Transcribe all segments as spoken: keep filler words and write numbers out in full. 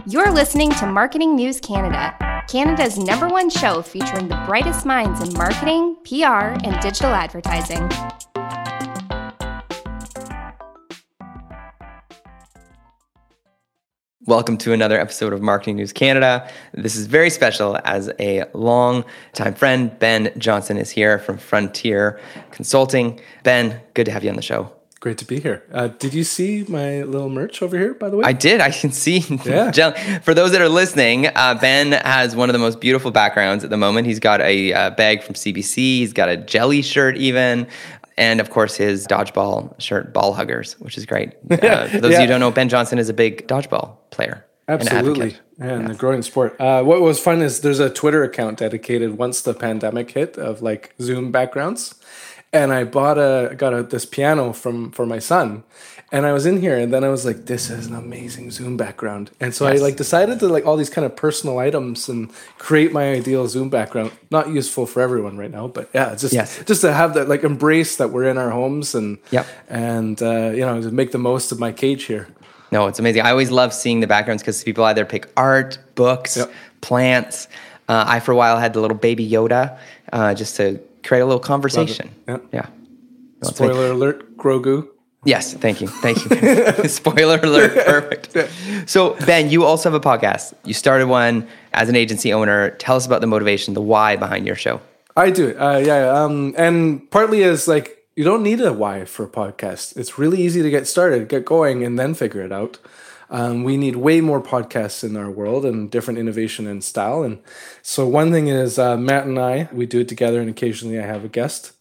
You're listening to Marketing News Canada, Canada's number one show featuring the brightest minds in marketing, P R, and digital advertising. Welcome to another episode of Marketing News Canada. This is very special as a long-time friend, Ben Johnson, is here from Frontier Consulting. Ben, good to have you on the show. Great to be here. Uh, did you see my little merch over here, by the way? I did. I can see. Yeah. For those that are listening, uh, Ben has one of the most beautiful backgrounds at the moment. He's got a uh, bag from C B C. He's got a jelly shirt even. And of course, his dodgeball shirt, Ball Huggers, which is great. Uh, for those yeah. of you who don't know, Ben Johnson is a big dodgeball player. Absolutely. And yeah, a growing sport. Uh, what was fun is there's a Twitter account dedicated once the pandemic hit of like Zoom backgrounds. And I bought a, got a, this piano from, for my son. And I was in here and then I was like, this is an amazing Zoom background. And so yes. I like decided to like all these kind of personal items and create my ideal Zoom background. Not useful for everyone right now, but yeah, just, yes. just to have that, like embrace that we're in our homes and, yep. and uh, you know, to make the most of my cage here. No, it's amazing. I always love seeing the backgrounds because people either pick art, books, yep. plants. Uh, I, for a while, had the little baby Yoda uh, just to create a little conversation. Yep. Yeah. No, Spoiler alert, Grogu. Yes, thank you. Thank you. Spoiler alert, perfect. Yeah. So, Ben, you also have a podcast. You started one as an agency owner. Tell us about the motivation, the why behind your show. I do. Uh, yeah. Um, and partly is like, you don't need a why for a podcast. It's really easy to get started, get going, and then figure it out. Um, we need way more podcasts in our world and different innovation and style. And so one thing is uh, Matt and I, we do it together and occasionally I have a guest.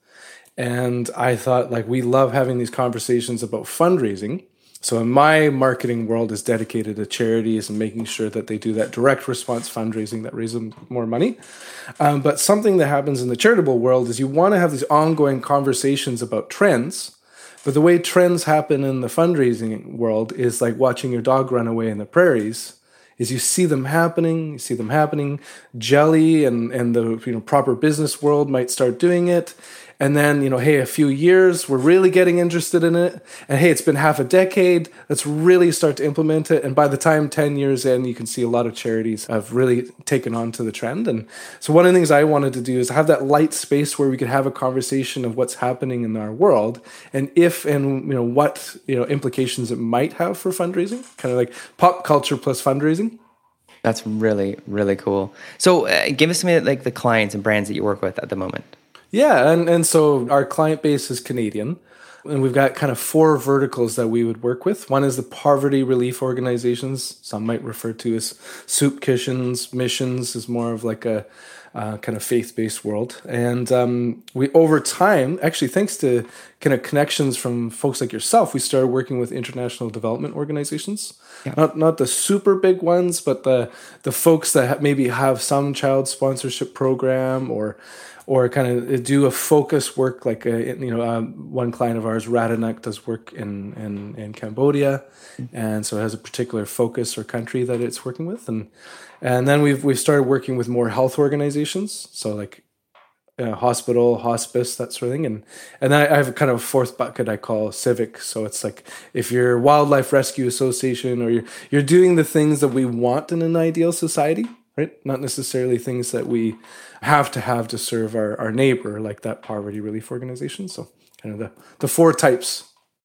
And I thought like we love having these conversations about fundraising. So in my marketing world is dedicated to charities and making sure that they do that direct response fundraising that raises more money. Um, but something that happens in the charitable world is you want to have these ongoing conversations about trends. But the way trends happen in the fundraising world is like watching your dog run away in the prairies. Is you see them happening, you see them happening. Jelly and, and the you know proper business world might start doing it. And then, you know, hey, a few years, we're really getting interested in it. And hey, it's been half a decade. Let's really start to implement it. And by the time ten years in, you can see a lot of charities have really taken on to the trend. And so one of the things I wanted to do is have that light space where we could have a conversation of what's happening in our world and if and, you know, what, you know, implications it might have for fundraising, kind of like pop culture plus fundraising. That's really, really cool. So uh, give us some of like the clients and brands that you work with at the moment. Yeah, and, and so our client base is Canadian, and we've got kind of four verticals that we would work with. One is the poverty relief organizations. Some might refer to as soup kitchens. Missions is more of like a uh, kind of faith-based world. And um, we, over time, actually thanks to kind of connections from folks like yourself, we started working with international development organizations. Yeah. Not not the super big ones, but the the folks that maybe have some child sponsorship program or or kind of do a focus work like, a, you know, um, one client of ours, Radanak, does work in, in, in Cambodia. And so it has a particular focus or country that it's working with. And and then we've we've started working with more health organizations. So like uh, hospital, hospice, that sort of thing. And and then I have kind of a fourth bucket I call civic. So it's like if you're Wildlife Rescue Association or you're, you're doing the things that we want in an ideal society, right? Not necessarily things that we have to have to serve our, our neighbor, like that poverty relief organization. So kind of the, the four types.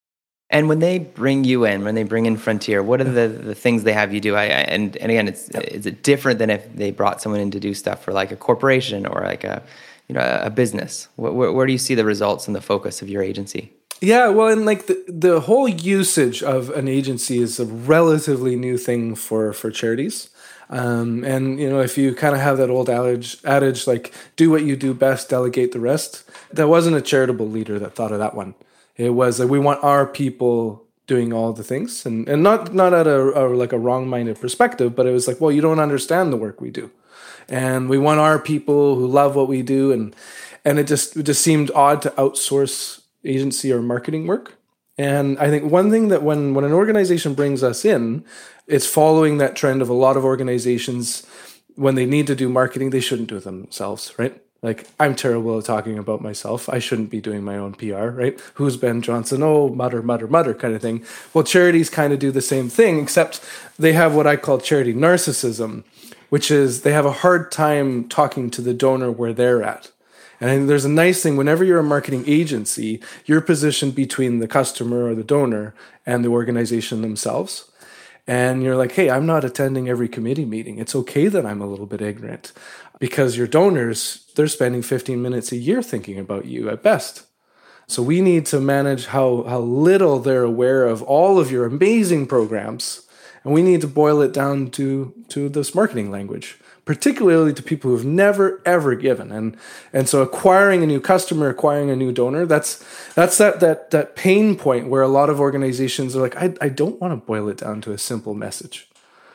And when they bring you in, when they bring in Frontier, what are the, the things they have you do? I, I and, and again, it's yep. is it different than if they brought someone in to do stuff for like a corporation or like a you know a business? Where, where, where do you see the results and the focus of your agency? Yeah, well, and like the, the whole usage of an agency is a relatively new thing for, for charities. Um, and, you know, if you kind of have that old adage, adage, like, do what you do best, delegate the rest, that wasn't a charitable leader that thought of that one. It was like, we want our people doing all the things. And, and not, not at a, a like a wrong-minded perspective, but it was like, well, you don't understand the work we do. And we want our people who love what we do. And, and it just, it just seemed odd to outsource agency or marketing work. And I think one thing that when, when an organization brings us in, it's following that trend of a lot of organizations, when they need to do marketing, they shouldn't do it themselves, right? Like, I'm terrible at talking about myself. I shouldn't be doing my own P R, right? Who's Ben Johnson? Oh, mutter, mutter, mutter kind of thing. Well, charities kind of do the same thing, except they have what I call charity narcissism, which is they have a hard time talking to the donor where they're at. And there's a nice thing, whenever you're a marketing agency, you're positioned between the customer or the donor and the organization themselves. And you're like, hey, I'm not attending every committee meeting. It's okay that I'm a little bit ignorant, because your donors, they're spending fifteen minutes a year thinking about you at best. So we need to manage how, how little they're aware of all of your amazing programs. And we need to boil it down to, to this marketing language, particularly to people who've never, ever given. And and so acquiring a new customer, acquiring a new donor, that's that's that that that pain point where a lot of organizations are like, I, I don't want to boil it down to a simple message.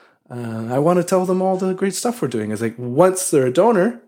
Uh, I want to tell them all the great stuff we're doing. It's like, once they're a donor,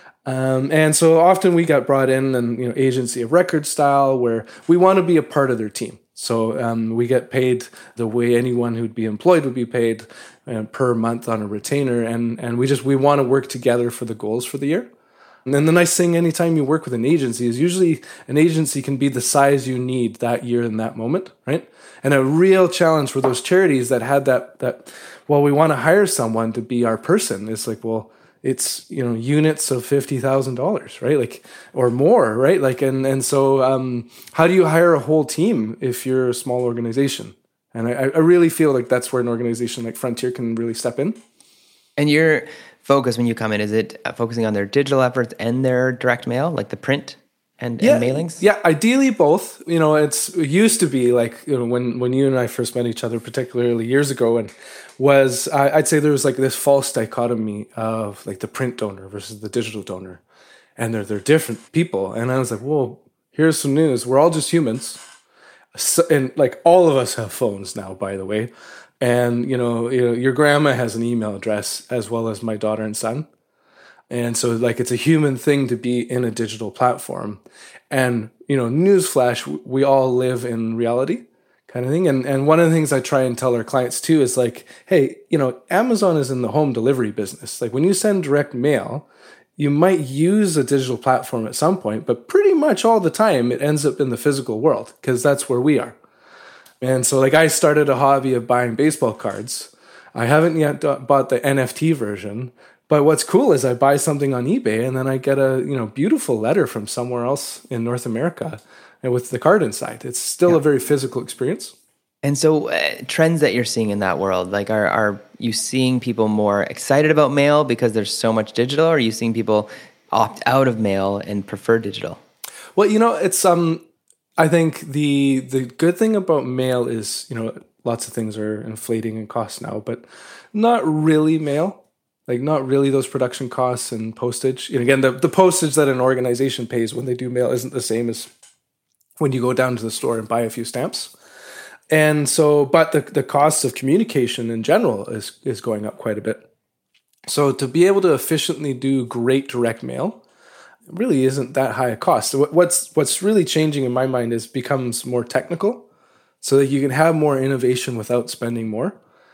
um, and so often we got brought in and, you know, agency of record style, where we want to be a part of their team. So um, we get paid the way anyone who'd be employed would be paid, uh, per month on a retainer, and and we just we want to work together for the goals for the year. And then the nice thing, anytime you work with an agency, is usually an agency can be the size you need that year in that moment, right? And a real challenge for those charities that had that that well, we want to hire someone to be our person. It's like, well, it's, you know, units of fifty thousand dollars, right? Like, or more, right? Like, and, and so, um, how do you hire a whole team if you're a small organization? And I, I really feel like that's where an organization like Frontier can really step in. And your focus when you come in, is it focusing on their digital efforts and their direct mail, like the print and, yeah, and mailings? Yeah, ideally both. You know, it's it used to be like, you know, when, when you and I first met each other, particularly years ago, and was, I, I'd say there was like this false dichotomy of like the print donor versus the digital donor. And they're, they're different people. And I was like, whoa, here's some news. We're all just humans. So, and like all of us have phones now, by the way. And, you know, you know, your grandma has an email address as well as my daughter and son. And so like, it's a human thing to be in a digital platform. And, you know, newsflash, we all live in reality kind of thing. And and one of the things I try and tell our clients too is like, hey, you know, Amazon is in the home delivery business. Like when you send direct mail, you might use a digital platform at some point, but pretty much all the time it ends up in the physical world, because that's where we are. And so like I started a hobby of buying baseball cards. I haven't yet bought the N F T version, but what's cool is I buy something on eBay and then I get a, you know, beautiful letter from somewhere else in North America and with the card inside. It's still yeah. a very physical experience. And so uh, trends that you're seeing in that world, like are are you seeing people more excited about mail because there's so much digital, or are you seeing people opt out of mail and prefer digital? Well, you know, it's um I think the the good thing about mail is, you know, lots of things are inflating in cost now, but not really mail. Like not really those production costs and postage. And again, the, the postage that an organization pays when they do mail isn't the same as when you go down to the store and buy a few stamps. And so, but the, the cost of communication in general is, is going up quite a bit. So to be able to efficiently do great direct mail really isn't that high a cost. So what's, what's really changing in my mind is becomes more technical so that you can have more innovation without spending more.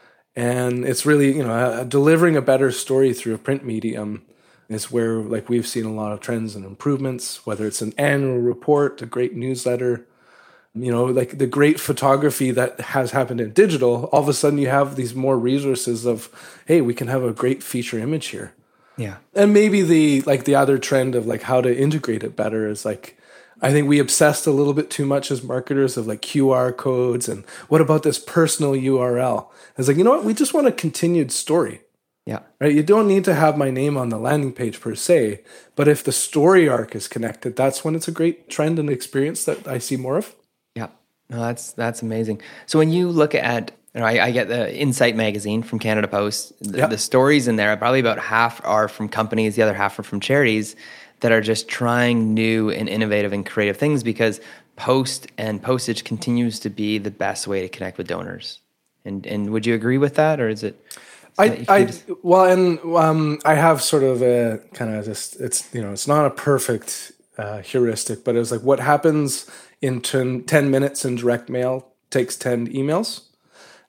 And it's really, you know, uh, delivering a better story through a print medium is where like we've seen a lot of trends and improvements, whether it's an annual report, a great newsletter, you know, like the great photography that has happened in digital. All of a sudden you have these more resources of, hey, we can have a great feature image here. Yeah. And maybe the, like the other trend of like how to integrate it better is like, I think we obsessed a little bit too much as marketers of like Q R codes and what about this personal U R L? It's like, you know what? We just want a continued story. Yeah. Right. You don't need to have my name on the landing page per se, but if the story arc is connected, that's when it's a great trend and experience that I see more of. Yeah. No, that's, that's amazing. So when you look at, you know, I, I get the Insight magazine from Canada Post, the, yeah. the stories in there, probably about half are from companies, the other half are from charities that are just trying new and innovative and creative things, because post and postage continues to be the best way to connect with donors. And and would you agree with that, or is it? Is I that I just... well, and um, I have sort of a kind of just it's you know it's not a perfect uh, heuristic, but it's like what happens in ten, ten minutes in direct mail takes ten emails.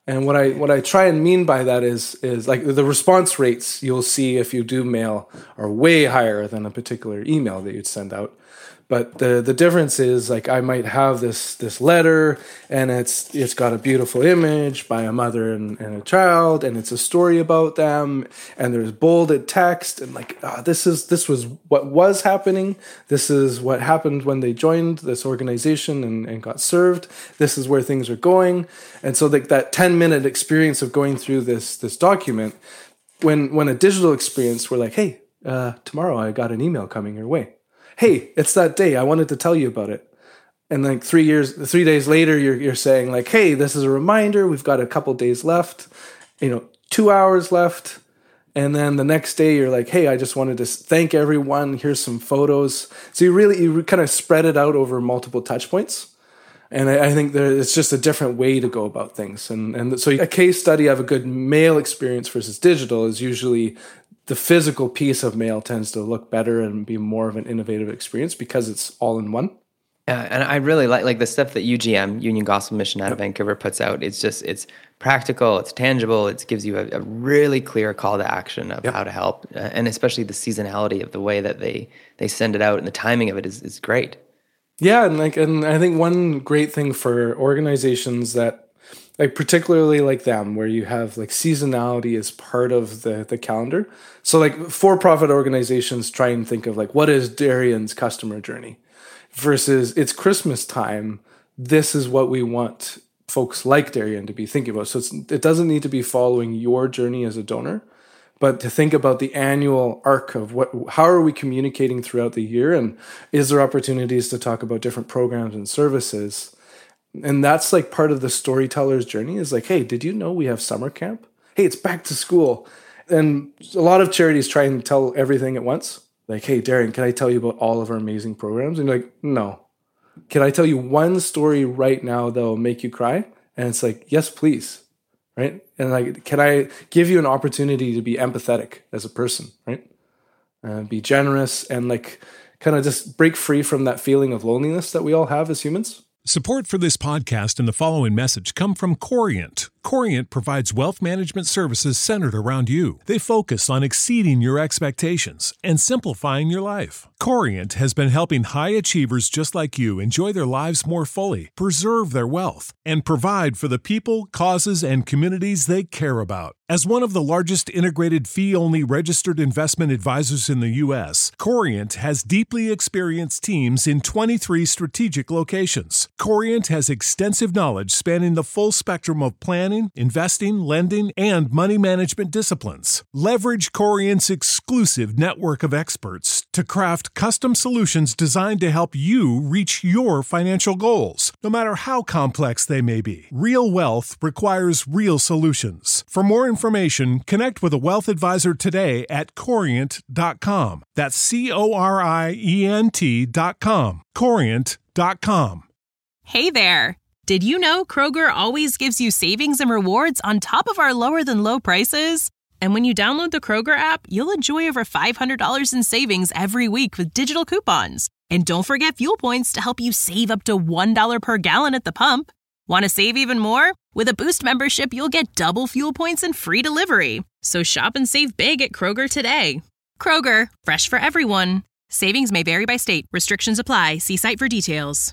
And what I what I try and mean by that is is like the response rates you'll see if you do mail are way higher than a particular email that you'd send out. But the the difference is, like, I might have this this letter, and it's it's got a beautiful image by a mother and, and a child, and it's a story about them, and there's bolded text, and like ah, this is this was what was happening. This is what happened when they joined this organization and, and got served. This is where things are going. And so like that ten minute experience of going through this this document, when when a digital experience, we're like, hey, uh, tomorrow I got an email coming your way. Hey, it's that day. I wanted to tell you about it. And like three years, three days later, you're you're saying like, hey, this is a reminder. We've got a couple days left, you know, two hours left. And then the next day you're like, hey, I just wanted to thank everyone. Here's some photos. So you really, you kind of spread it out over multiple touch points. And I, I think there, it's just a different way to go about things. And, and so a case study of a good mail experience versus digital is usually the physical piece of mail tends to look better and be more of an innovative experience because it's all in one. Yeah, and I really like like the stuff that U G M, Union Gospel Mission out of yep. Vancouver, puts out. It's just, it's practical, it's tangible, it gives you a, a really clear call to action of yep. how to help. Uh, and especially the seasonality of the way that they they send it out and the timing of it is, is great. Yeah, and like and I think one great thing for organizations that, like particularly like them, where you have like seasonality as part of the, the calendar. So like for-profit organizations try and think of like, what is Darian's customer journey versus it's Christmas time. This is what we want folks like Darian to be thinking about. So it's, it doesn't need to be following your journey as a donor, but to think about the annual arc of what, how are we communicating throughout the year? And is there opportunities to talk about different programs and services? And that's like part of the storyteller's journey is like, hey, did you know we have summer camp? Hey, it's back to school. And a lot of charities try and tell everything at once. Like, hey, Darian, can I tell you about all of our amazing programs? And you're like, no. Can I tell you one story right now that will make you cry? And it's like, yes, please. Right? And like, can I give you an opportunity to be empathetic as a person, right? Uh, be generous and like kind of just break free from that feeling of loneliness that we all have as humans. Support for this podcast and the following message come from Corient. Corient provides wealth management services centered around you. They focus on exceeding your expectations and simplifying your life. Corient has been helping high achievers just like you enjoy their lives more fully, preserve their wealth, and provide for the people, causes, and communities they care about. As one of the largest integrated fee-only registered investment advisors in the U S, Corient has deeply experienced teams in twenty-three strategic locations. Corient has extensive knowledge spanning the full spectrum of planning, investing, lending, and money management disciplines. Leverage Corient's exclusive network of experts to craft custom solutions designed to help you reach your financial goals, no matter how complex they may be. Real wealth requires real solutions. For more information, connect with a wealth advisor today at corient dot com. That's C O R I E N T dot com. corient dot com. Hey there! Did you know Kroger always gives you savings and rewards on top of our lower-than-low prices? And when you download the Kroger app, you'll enjoy over five hundred dollars in savings every week with digital coupons. And don't forget fuel points to help you save up to one dollar per gallon at the pump. Want to save even more? With a Boost membership, you'll get double fuel points and free delivery. So shop and save big at Kroger today. Kroger, fresh for everyone. Savings may vary by state. Restrictions apply. See site for details.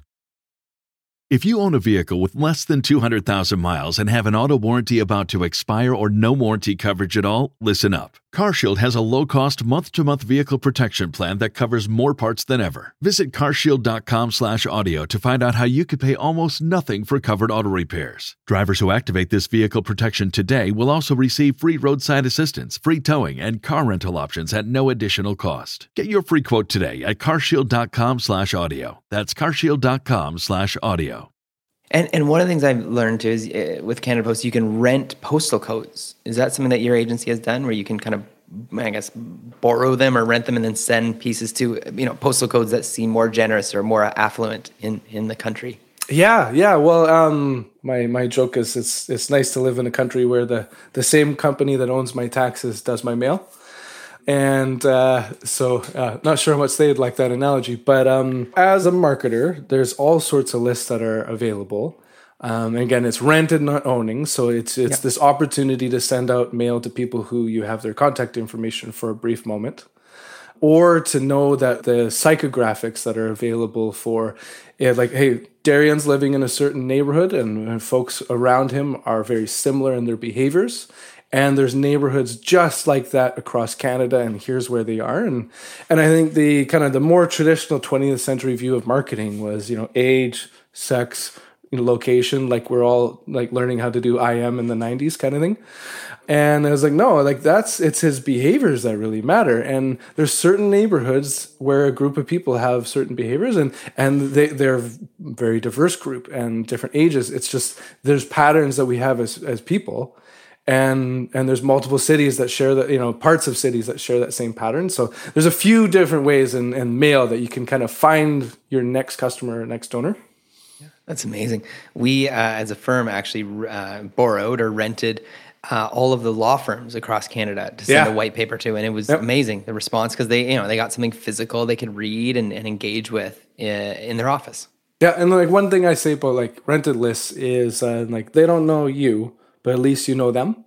If you own a vehicle with less than two hundred thousand miles and have an auto warranty about to expire or no warranty coverage at all, listen up. CarShield has a low-cost month-to-month vehicle protection plan that covers more parts than ever. Visit carshield.com slash audio to find out how you could pay almost nothing for covered auto repairs. Drivers who activate this vehicle protection today will also receive free roadside assistance, free towing, and car rental options at no additional cost. Get your free quote today at carshield.com slash audio. That's carshield.com slash audio. And and one of the things I've learned too is uh, with Canada Post, you can rent postal codes. Is that something that your agency has done, where you can kind of, I guess, borrow them or rent them and then send pieces to, you know, postal codes that seem more generous or more affluent in, in the country? Yeah, yeah. Well, um, my my joke is it's it's nice to live in a country where the the same company that owns my taxes does my mail. And uh, so uh, not sure how much they'd like that analogy, but um, as a marketer, there's all sorts of lists that are available. Um, and again, it's rented, not owning. So it's it's Yeah. this opportunity to send out mail to people who you have their contact information for a brief moment, or to know that the psychographics that are available for it, like, hey, Darian's living in a certain neighborhood and, and folks around him are very similar in their behaviors. And there's neighborhoods just like that across Canada, and here's where they are. And and I think the kind of the more traditional twentieth century view of marketing was, you know, age, sex, you know, location, like we're all like learning how to do I M in the nineties kind of thing. And I was like, no, like that's, it's his behaviors that really matter. And there's certain neighborhoods where a group of people have certain behaviors, and, and they, they're a very diverse group and different ages. It's just, there's patterns that we have as, as people. And, and there's multiple cities that share that, you know, parts of cities that share that same pattern. So there's a few different ways in, in mail that you can kind of find your next customer or next donor. That's amazing. We, uh, as a firm, actually uh, borrowed or rented uh, all of the law firms across Canada to send Yeah. a white paper to, and it was Yep. amazing, the response, because they, you know, they got something physical they could read and, and engage with in, in their office. Yeah, and like one thing I say about like rented lists is uh, like they don't know you, but at least you know them.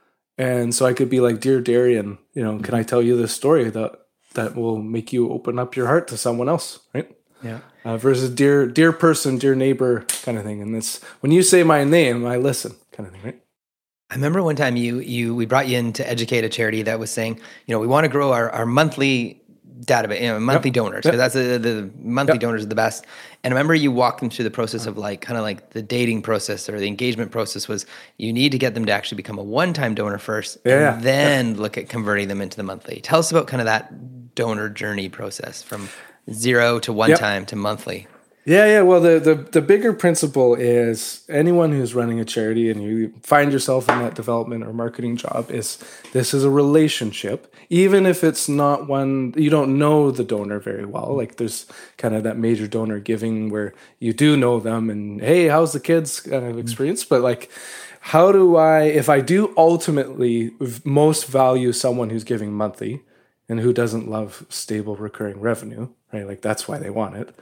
And so I could be like, dear Darian, you know, can I tell you this story that that will make you open up your heart to someone else, right? Yeah. Uh, versus dear dear person, dear neighbor kind of thing. And it's when you say my name, I listen kind of thing, right? I remember one time you you we brought you in to educate a charity that was saying, you know, we want to grow our, our monthly database, you know, monthly Yep. donors, Yep. because that's the, the monthly Yep. donors are the best. And I remember you walked them through the process of like kind of like the dating process or the engagement process was you need to get them to actually become a one-time donor first, Yeah, and then look at converting them into the monthly. Tell us about kind of that donor journey process from zero to one Yep. time to monthly. Yeah, yeah. Well, the, the the bigger principle is anyone who's running a charity and you find yourself in that development or marketing job is this is a relationship, even if it's not one you don't know the donor very well. Like there's kind of that major donor giving where you do know them and hey, how's the kids kind of experience? But like, how do I, if I do ultimately most value someone who's giving monthly and who doesn't love stable recurring revenue, right? Like that's why they want it.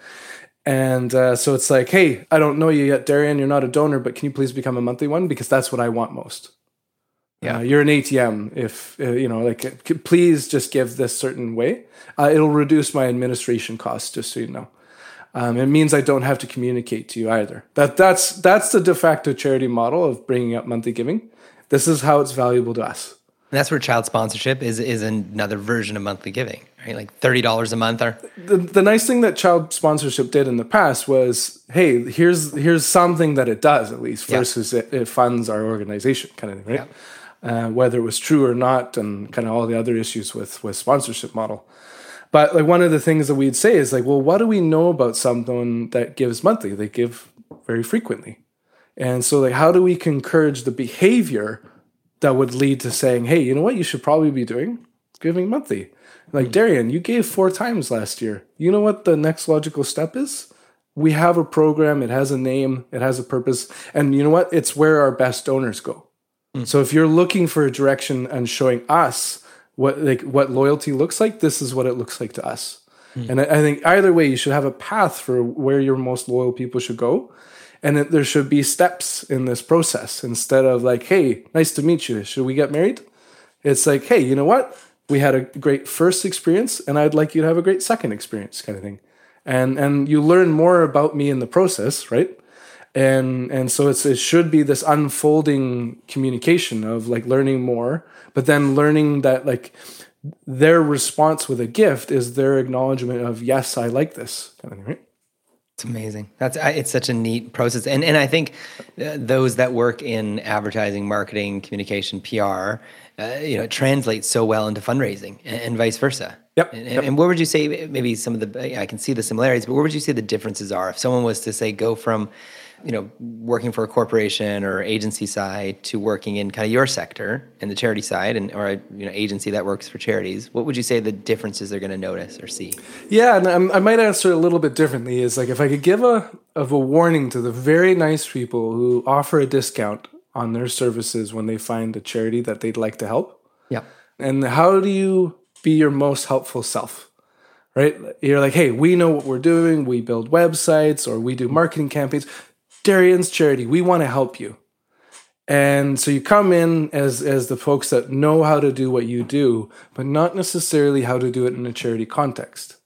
And uh, so it's like, hey, I don't know you yet, Darian. You're not a donor, but can you please become a monthly one? Because that's what I want most. Yeah. Uh, you're an A T M. If, uh, you know, like, c- please just give this certain way. Uh, it'll reduce my administration costs, just so you know. Um, it means I don't have to communicate to you either. That That's that's the de facto charity model of bringing up monthly giving. This is how it's valuable to us. And that's where child sponsorship is is another version of monthly giving, right? Like thirty dollars a month or The, the nice thing that child sponsorship did in the past was, hey, here's here's something that it does at least Yeah. versus it, it funds our organization kind of thing, right? Uh, whether it was true or not, and kind of all the other issues with with sponsorship model. But like one of the things that we'd say is like, well, what do we know about someone that gives monthly? They give very frequently, and so like, how do we encourage the behavior that would lead to saying, hey, you know what, you should probably be doing giving monthly. Like, Darian, you gave four times last year. You know what the next logical step is? We have a program. It has a name. It has a purpose. And you know what? It's where our best donors go. Mm. So if you're looking for a direction and showing us what like what loyalty looks like, this is what it looks like to us. Mm. And I, I think either way, you should have a path for where your most loyal people should go. And that there should be steps in this process instead of like, hey, nice to meet you. Should we get married? It's like, hey, you know what? We had a great first experience and I'd like you to have a great second experience kind of thing. And and you learn more about me in the process, right? And and so it's it should be this unfolding communication of like learning more, but then learning that like their response with a gift is their acknowledgement of, yes, I like this kind of thing, right? It's amazing. That's it's such a neat process, and and I think uh, those that work in advertising, marketing, communication, P R, uh, you know, it translates so well into fundraising, and, and vice versa. Yep. And, yep. and where would you say maybe some of the I can see the similarities, but where would you say the differences are? If someone was to say go from, you know, working for a corporation or agency side to working in kind of your sector in the charity side, and or a you know agency that works for charities, what would you say the differences they're going to notice or see? Yeah, and I'm, I might answer it a little bit differently. Is like if I could give a of a warning to the very nice people who offer a discount on their services when they find a charity that they'd like to help. Yeah. And how do you be your most helpful self? Right? You're like, hey, we know what we're doing. We build websites or we do marketing campaigns. Darian's charity, we want to help you. And so you come in as as the folks that know how to do what you do, but not necessarily how to do it in a charity context.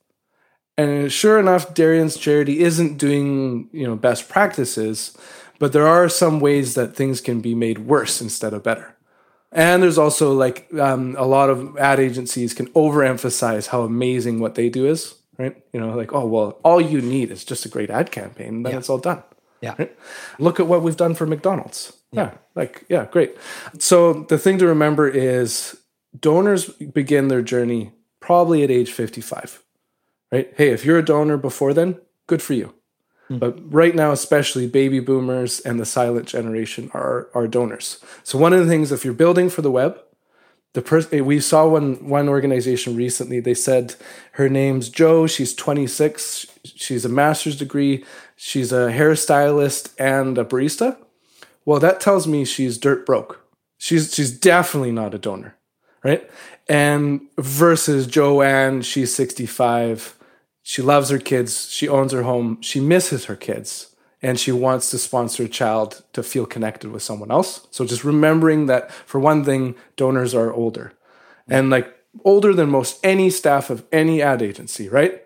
And sure enough, Darian's charity isn't doing, you know, best practices, but there are some ways that things can be made worse instead of better. And there's also like um, a lot of ad agencies can overemphasize how amazing what they do is, right? You know, like, oh, well, all you need is just a great ad campaign, and then Yeah. it's all done. Yeah. Right? Look at what we've done for McDonald's. Yeah. Yeah. Like, yeah, great. So the thing to remember is donors begin their journey probably at age fifty-five, right? Hey, if you're a donor before then, good for you. Mm. But right now, especially baby boomers and the silent generation are, are donors. So one of the things, if you're building for the web, the person we saw one one organization recently, they said her name's Joe, she's twenty-six, she's a master's degree, she's a hairstylist and a barista. Well, that tells me she's dirt broke. She's she's definitely not a donor, right? And versus Joanne, she's sixty-five, she loves her kids, she owns her home, she misses her kids, and she wants to sponsor a child to feel connected with someone else. So just remembering that, for one thing, donors are older. And like older than most any staff of any ad agency, right?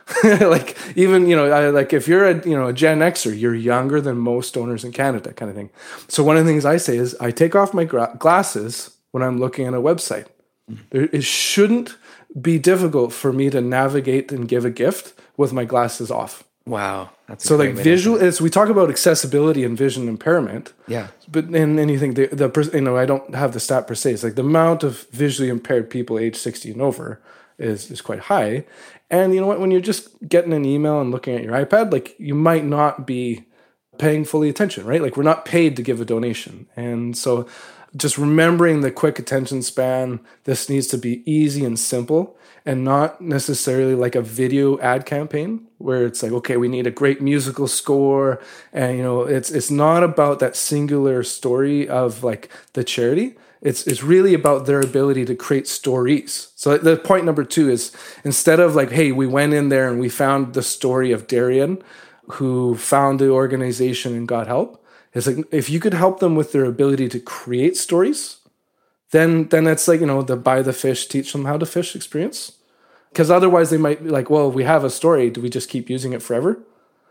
Like even, you know, I, like if you're a, you know, a Gen Xer, you're younger than most donors in Canada, kind of thing. So one of the things I say is I take off my gra- glasses when I'm looking at a website. Mm-hmm. There, it shouldn't be difficult for me to navigate and give a gift with my glasses off. Wow. That's so like visual, it's, we talk about accessibility and vision impairment. Yeah. But in anything, the, the, you know, I don't have the stat per se. It's like the amount of visually impaired people age sixty and over is, is quite high. And you know what, when you're just getting an email and looking at your iPad, like you might not be paying fully attention, right? Like we're not paid to give a donation. And so just remembering the quick attention span, this needs to be easy and simple and not necessarily like a video ad campaign where it's like, okay, we need a great musical score. And, you know, it's it's not about that singular story of like the charity. It's it's really about their ability to create stories. So the point number two is instead of like, hey, we went in there and we found the story of Darian who found the organization and got help. It's like if you could help them with their ability to create stories, then then that's like, you know, the buy the fish, teach them how to fish experience. Because otherwise they might be like, well, we have a story. Do we just keep using it forever?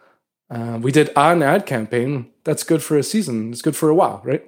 Uh, we did an ad campaign. That's good for a season. It's good for a while, right?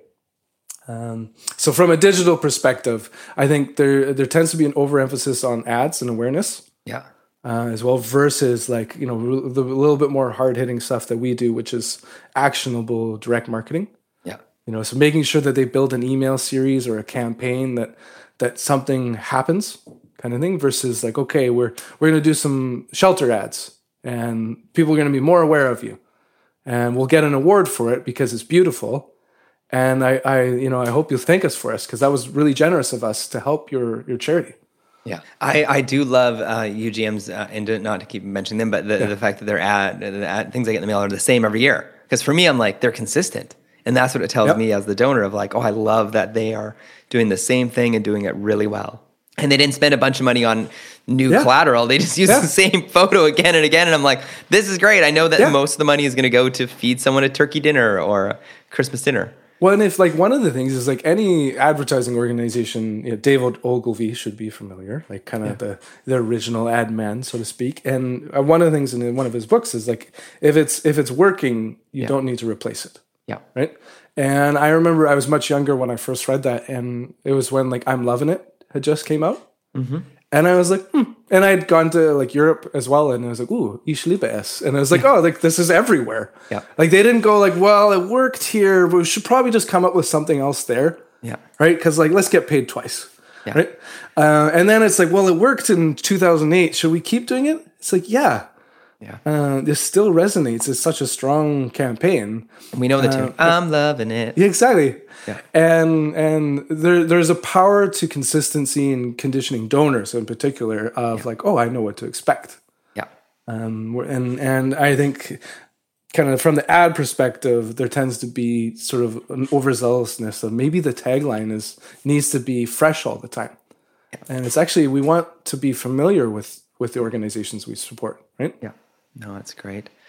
Um, so from a digital perspective, I think there there tends to be an overemphasis on ads and awareness, yeah, uh, as well versus like, you know, the little bit more hard hitting stuff that we do, which is actionable direct marketing. Yeah, you know, so making sure that they build an email series or a campaign that that something happens, kind of thing, versus like, okay, we're we're going to do some shelter ads and people are going to be more aware of you, and we'll get an award for it because it's beautiful. And I, I, you know, I hope you'll thank us for us because that was really generous of us to help your your charity. Yeah, I, I do love uh, U G M's, uh, and to, not to keep mentioning them, but the, yeah. the fact that their ad, the ad, things I get in the mail are the same every year. Because for me, I'm like, they're consistent. And that's what it tells yep. me as the donor of like, oh, I love that they are doing the same thing and doing it really well. And they didn't spend a bunch of money on new yeah. collateral. They just used yeah. the same photo again and again. And I'm like, this is great. I know that yeah. most of the money is going to go to feed someone a turkey dinner or a Christmas dinner. Well, and if like one of the things is like any advertising organization, you know, David Ogilvy should be familiar, like kind of yeah. the, the original ad man, so to speak. And one of the things in one of his books is like, if it's if it's working, you yeah. don't need to replace it. Yeah. Right. And I remember I was much younger when I first read that, and it was when like I'm Loving It had just came out. Mm-hmm. And I was like, hmm. And I had gone to like Europe as well, and I was like, ooh, ich liebe es. And I was like, oh, like this is everywhere. Yeah. Like they didn't go like, well, it worked here, but we should probably just come up with something else there. Yeah. Right? Because like, let's get paid twice. Yeah. Right? Uh, and then it's like, well, it worked in two thousand eight. Should we keep doing it? It's like, yeah. Yeah. Uh, this still resonates. It's such a strong campaign. We know the uh, tune. I'm loving it. Yeah, exactly. Yeah. And and there there's a power to consistency in conditioning donors in particular of yeah. like, oh, I know what to expect. Yeah. Um. And and I think kind of from the ad perspective, there tends to be sort of an overzealousness of maybe the tagline is needs to be fresh all the time. Yeah. And it's actually we want to be familiar with with the organizations we support, right? Yeah. No, that's great.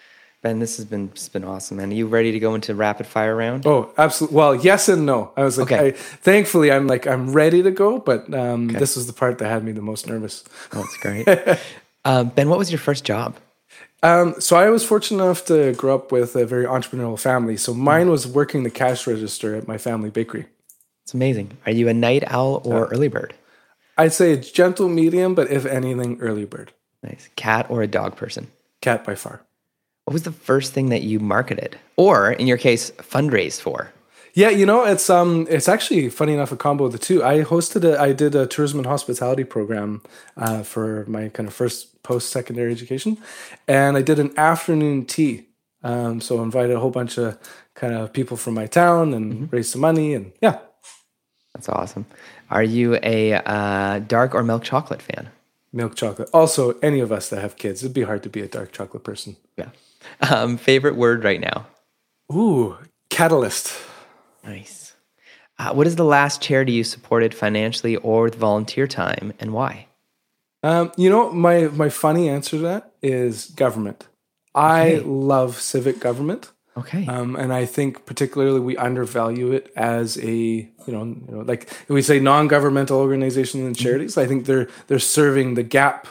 Ben, this has been, this has been awesome, man. Are you ready to go into rapid fire round? Oh, absolutely. Well, yes and no. I was like, Okay. I, thankfully, I'm like, I'm ready to go, but um, okay. This was the part that had me the most nervous. Oh, that's great. um, Ben, what was your first job? Um, so I was fortunate enough to grow up with a very entrepreneurial family. So mine was working the cash register at my family bakery. It's amazing. Are you a night owl or uh, early bird? I'd say gentle medium, but if anything, early bird. Nice. Cat or a dog person? Cat by far. What was the first thing that you marketed, or in your case, fundraised for? Yeah, you know, it's um, it's actually funny enough a combo of the two. I hosted a, I did a tourism and hospitality program uh, for my kind of first post-secondary education, and I did an afternoon tea. Um, so I invited a whole bunch of kind of people from my town and mm-hmm. raised some money, and yeah, that's awesome. Are you a uh, dark or milk chocolate fan? Milk chocolate. Also, any of us that have kids, it'd be hard to be a dark chocolate person. Yeah. Um, favorite word right now? Ooh, catalyst. Nice. Uh, what is the last charity you supported financially or with volunteer time, and why? Um, you know, my my funny answer to that is government. I okay. love civic government. Okay. Um, and I think particularly we undervalue it as a, you know, you know like we say non-governmental organizations and charities. Mm-hmm. I think they're they're serving the gap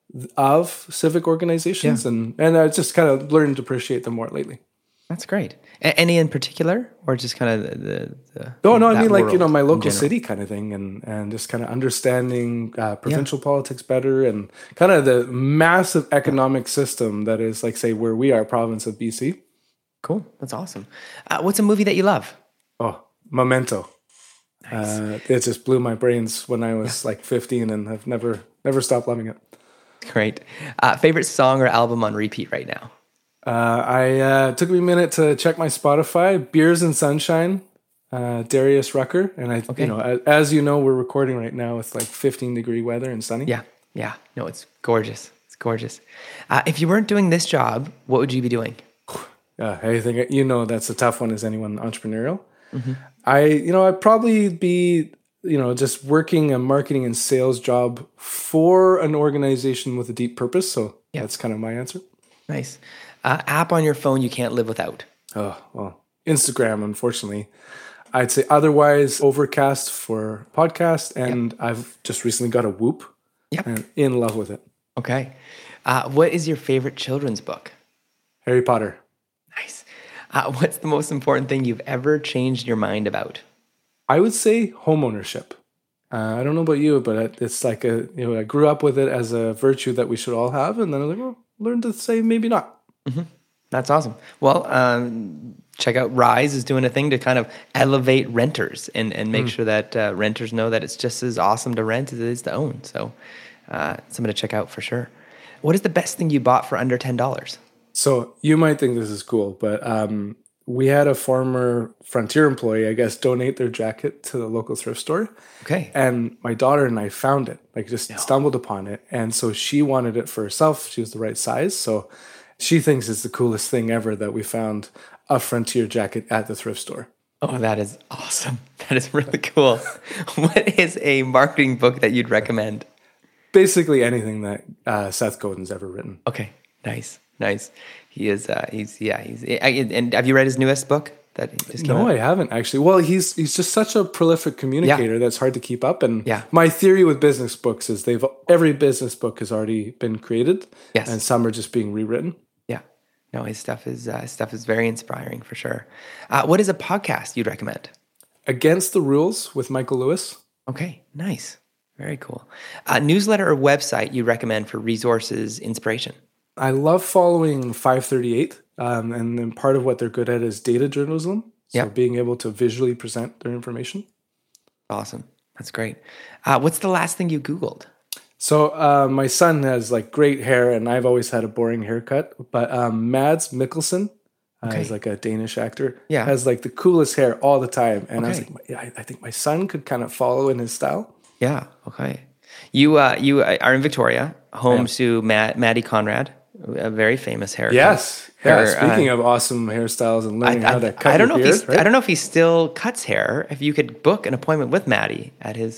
of civic organizations, yeah. and and I just kind of learned to appreciate them more lately. That's great. A- any in particular, or just kind of the? the, the oh no, I mean like you know my local city kind of thing, and and just kind of understanding uh, provincial yeah. politics better, and kind of the massive economic system that is like say where we are, province of B C. Cool, that's awesome. Uh, what's a movie that you love? Oh, Memento. Nice. Uh, it just blew my brains when I was yeah. like fifteen, and I've never never stopped loving it. Great. Uh, favorite song or album on repeat right now? Uh, I uh, took me a minute to check my Spotify. Beers and Sunshine, uh, Darius Rucker, and I, okay. you know, as, as you know, we're recording right now with like fifteen degree weather and sunny. Yeah, yeah. No, it's gorgeous. It's gorgeous. Uh, if you weren't doing this job, what would you be doing? Uh, I think you know that's a tough one. Is anyone entrepreneurial? Mm-hmm. I, you know, I'd probably be, you know, just working a marketing and sales job for an organization with a deep purpose. So yeah. that's kind of my answer. Nice. Uh, app on your phone you can't live without? Oh, well, Instagram, unfortunately. I'd say otherwise Overcast for podcast, and yep. I've just recently got a Whoop. Yep. And in love with it. Okay. Uh, what is your favorite children's book? Harry Potter. Nice. Uh, what's the most important thing you've ever changed your mind about? I would say homeownership. Uh, I don't know about you, but it's like a, you know, I grew up with it as a virtue that we should all have. And then I was like, well, learn to say maybe not. Mm-hmm. That's awesome. Well, um, check out Rise is doing a thing to kind of elevate renters and, and make mm. sure that uh, renters know that it's just as awesome to rent as it is to own. So uh, something to check out for sure. What is the best thing you bought for under ten dollars? So you might think this is cool, but um, we had a former Frontier employee, I guess, donate their jacket to the local thrift store. Okay. And my daughter and I found it, like just no. stumbled upon it. And so she wanted it for herself. She was the right size. So she thinks it's the coolest thing ever that we found a Frontier jacket at the thrift store. Oh, that is awesome. That is really cool. What is a marketing book that you'd recommend? Basically anything that uh, Seth Godin's ever written. Okay. Nice. Nice. He is, uh, he's, yeah, he's, and have you read his newest book that just came No, out? I haven't actually. Well, he's, he's just such a prolific communicator yeah. that's hard to keep up. And yeah. my theory with business books is they've, every business book has already been created. Yes. And some are just being rewritten. Yeah. No, his stuff is, uh, his stuff is very inspiring for sure. Uh, what is a podcast you'd recommend? Against the Rules with Michael Lewis. Okay. Nice. Very cool. Uh, newsletter or website you recommend for resources, inspiration? I love following five thirty-eight, um, and then part of what they're good at is data journalism. So yep. being able to visually present their information. Awesome. That's great. Uh, what's the last thing you Googled? So uh, my son has like great hair, and I've always had a boring haircut. But um, Mads Mikkelsen, uh, okay. is like a Danish actor, yeah. has like the coolest hair all the time. And okay. I was like, yeah, I think my son could kind of follow in his style. Yeah. Okay. You uh, you are in Victoria, home to Matt, Maddie Conrad, a very famous hair. Yes. Hair, yeah. Speaking uh, of awesome hairstyles and learning I, I, how to cut I don't your know beard, if he's, right? I don't know if he still cuts hair. If you could book an appointment with Maddie at his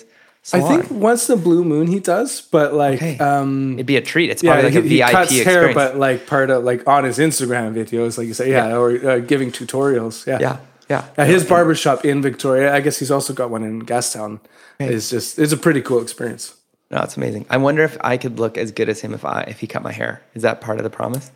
I think once the blue moon he does, but like okay. um, it'd be a treat. It's yeah, probably like he, a V I P he cuts experience. hair, but like part of like on his Instagram videos, like you say, yeah, Yeah. or uh, giving tutorials. Yeah, yeah, yeah. At his barbershop in Victoria, I guess he's also got one in Gastown. Okay. It's just it's a pretty cool experience. No, it's amazing. I wonder if I could look as good as him if I if he cut my hair. Is that part of the promise?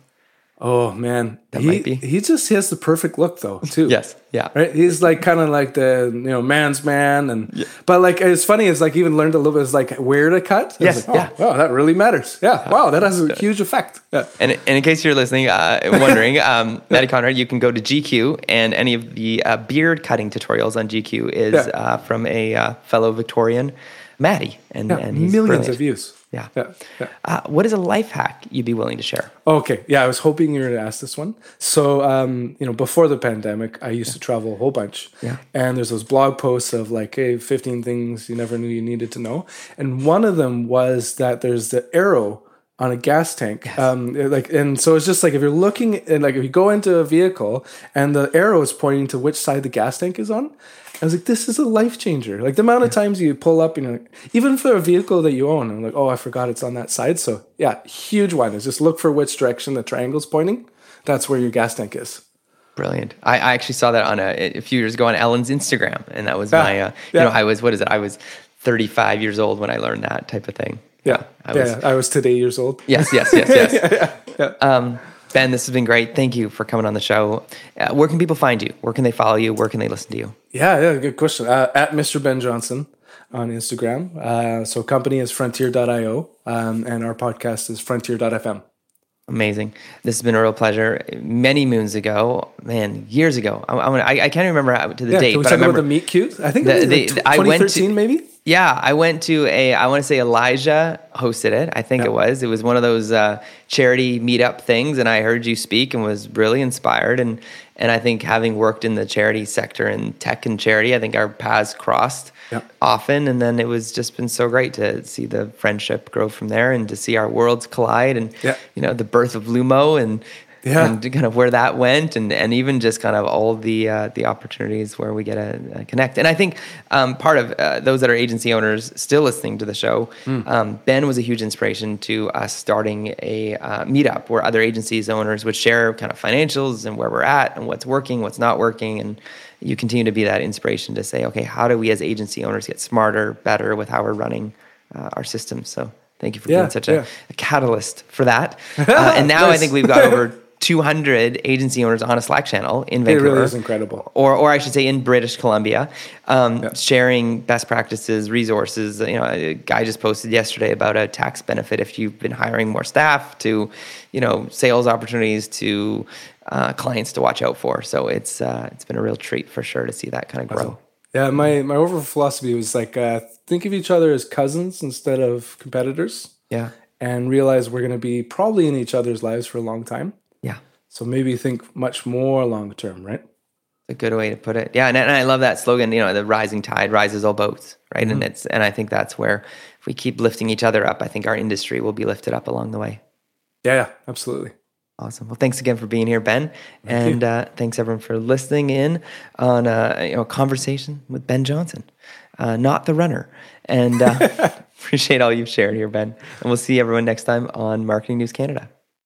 Oh man, That he might be. he just has the perfect look though too. Yes, yeah. Right, he's like kind of like the you know man's man, and Yeah. but like it's funny. It's like even learned a little bit. It's like where to cut. I was Yes, like, yeah. oh, wow, that really matters. Yeah, wow, that has a huge effect. Yeah. And, and in case you're listening, uh, wondering, um, Maddie Conrad, you can go to G Q, and any of the uh, beard cutting tutorials on G Q is Yeah. uh, from a uh, fellow Victorian, Maddie, and, Yeah, and he's millions brilliant. of views. Yeah. Yeah, yeah. Uh, what is a life hack you'd be willing to share? Okay, yeah, I was hoping you were to ask this one. So, um, you know, before the pandemic, I used to travel a whole bunch. Yeah. And there's those blog posts of like, hey, fifteen things you never knew you needed to know. And one of them was that there's the arrow on a gas tank. Yes. Um, like, and so it's just like if you're looking, and like if you go into a vehicle and the arrow is pointing to which side the gas tank is on, I was like, this is a life changer. Like the amount of times you pull up, you know, even for a vehicle that you own, I'm like, oh, I forgot it's on that side. So yeah, huge one is just look for which direction the triangle's pointing. That's where your gas tank is. Brilliant. I, I actually saw that on a, a few years ago on Ellen's Instagram, and that was Yeah. my, uh, you Yeah. know, I was, what is it? I was thirty-five years old when I learned that type of thing. Yeah. I yeah, was, I was today years old. yes, yes, yes, yes. yeah, yeah. Um, Ben, this has been great. Thank you for coming on the show. Uh, where can people find you? Where can they follow you? Where can they listen to you? Yeah, yeah, good question. Uh, at Mister Ben Johnson on Instagram. Uh, so company is frontier dot io, um, and our podcast is frontier dot f m. Amazing. This has been a real pleasure. Many moons ago, man, years ago. I, I, I can't remember how, to the Yeah, date, can we but talk I remember about the meet cute? I think the- it was the- like the- I went to- twenty thirteen maybe? Yeah, I went to a, I want to say Elijah hosted it. I think Yeah. it was. It was one of those uh, charity meetup things, and I heard you speak and was really inspired. And and I think having worked in the charity sector in tech and charity, I think our paths crossed Yeah. often. And then it was just been so great to see the friendship grow from there and to see our worlds collide and, Yeah. you know, the birth of Lumo and Yeah. and kind of where that went, and, and even just kind of all the uh, the opportunities where we get to uh, connect. And I think um, part of uh, those that are agency owners still listening to the show, Mm. um, Ben was a huge inspiration to us starting a uh, meetup where other agencies owners would share kind of financials and where we're at and what's working, what's not working, and you continue to be that inspiration to say, okay, how do we as agency owners get smarter, better with how we're running uh, our systems? So thank you for Yeah, being such yeah. a, a catalyst for that. Uh, and now I Nice. think we've got over two hundred agency owners on a Slack channel in It Vancouver. really is incredible. Or, or I should say in British Columbia, um, Yeah. sharing best practices, resources. You know, a guy just posted yesterday about a tax benefit if you've been hiring more staff, to, you know, sales opportunities, to uh, clients to watch out for. So it's uh, it's been a real treat for sure to see that kind of grow. Yeah, my, my overall philosophy was like, uh, think of each other as cousins instead of competitors, Yeah, and realize we're going to be probably in each other's lives for a long time. yeah. So maybe think much more long term, right? A good way to put it. Yeah, and, and I love that slogan, you know, the rising tide rises all boats, right? Mm-hmm. And it's and I think that's where if we keep lifting each other up, I think our industry will be lifted up along the way. Yeah, yeah, absolutely. Awesome. Well, thanks again for being here, Ben. And uh, thanks everyone for listening in on uh, you know, a conversation with Ben Johnson, uh, not the runner. And uh, appreciate all you've shared here, Ben. And we'll see everyone next time on Marketing News Canada.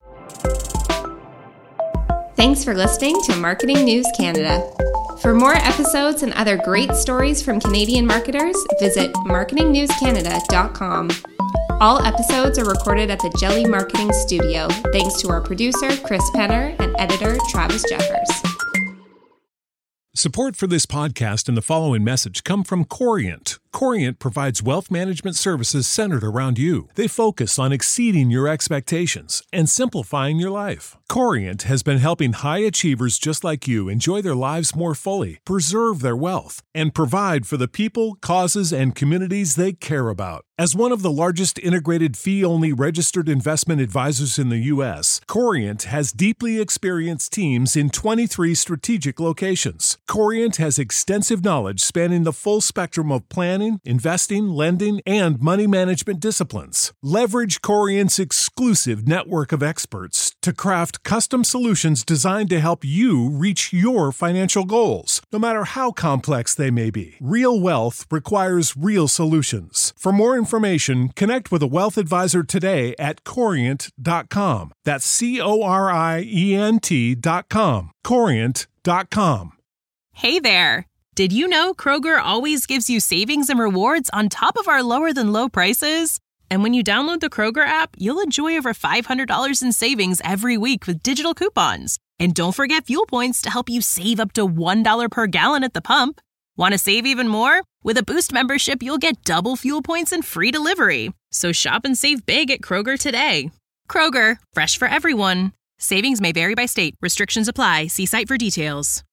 Thanks for listening to Marketing News Canada. For more episodes and other great stories from Canadian marketers, visit marketing news canada dot com. All episodes are recorded at the Jelly Marketing Studio, thanks to our producer, Chris Penner, and editor, Travis Jeffers. Support for this podcast and the following message come from Corient. Corient provides wealth management services centered around you. They focus on exceeding your expectations and simplifying your life. Corient has been helping high achievers just like you enjoy their lives more fully, preserve their wealth, and provide for the people, causes, and communities they care about. As one of the largest integrated fee-only registered investment advisors in the U S, Corient has deeply experienced teams in twenty-three strategic locations. Corient has extensive knowledge spanning the full spectrum of planning, investing, lending, and money management disciplines. Leverage Corient's exclusive network of experts to craft custom solutions designed to help you reach your financial goals, no matter how complex they may be. Real wealth requires real solutions. For more information, connect with a wealth advisor today at corient dot com. That's C O R I E N T dot com. corient dot com. Hey there! Did you know Kroger always gives you savings and rewards on top of our lower-than-low prices? And when you download the Kroger app, you'll enjoy over five hundred dollars in savings every week with digital coupons. And don't forget fuel points to help you save up to one dollar per gallon at the pump. Want to save even more? With a Boost membership, you'll get double fuel points and free delivery. So shop and save big at Kroger today. Kroger, fresh for everyone. Savings may vary by state. Restrictions apply. See site for details.